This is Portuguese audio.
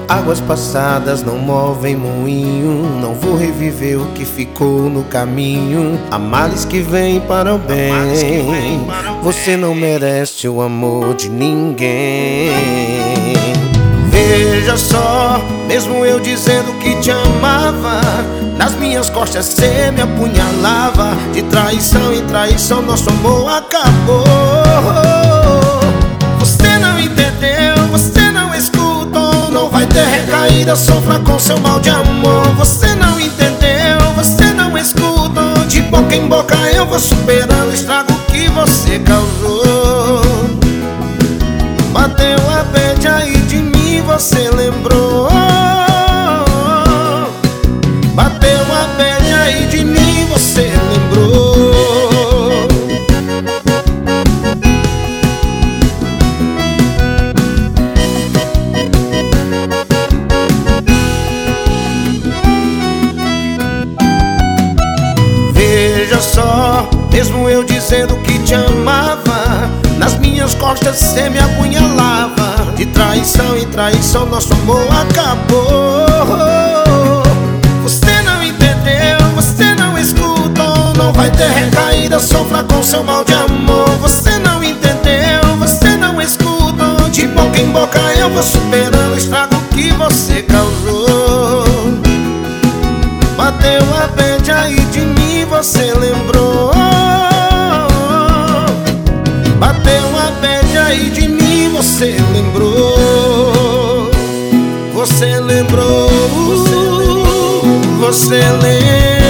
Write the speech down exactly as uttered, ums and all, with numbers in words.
Águas passadas não movem moinho. Não vou reviver o que ficou no caminho. Há males que vêm para o bem. Você não merece o amor de ninguém. Veja só, mesmo eu dizendo que te amava, nas minhas costas cê me apunhalava. De traição em traição nosso amor acabou. Você não entendeu, você não escutou. Não vai ter recaída, sofra com seu mal de amor. Você não entendeu, você não escutou. De boca em boca eu vou superando o estrago que você causou. Bateu a bad aí de mim, você lembrou. Bateu a bad aí de mim, você lembrou. Veja só, mesmo eu dizendo que te amava, nas minhas costas cê me apunhalava. De traição em traição nosso amor acabou. Você não entendeu, você não escutou. Não vai ter recaída, sofra com seu mal de amor. Você não entendeu, você não escutou. De boca em boca eu vou superando o estrago que você causou. Bateu a bad aí de mim, você lembrou. Bateu a bad aí de mim, você lembrou. Você lembrou, você lembrou, você lembrou.